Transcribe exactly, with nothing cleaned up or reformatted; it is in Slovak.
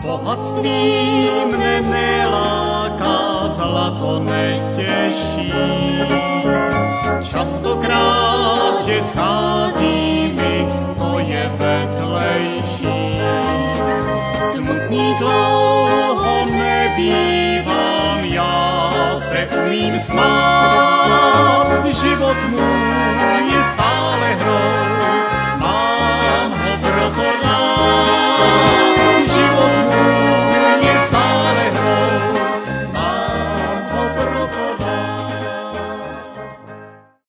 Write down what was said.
Bohatství mne neláká, zlato neteší. Častokrát, že schází mi, to je vedlejší. Smutný dlouho nebývam, ja se umím smát. Život môj je stále hrou,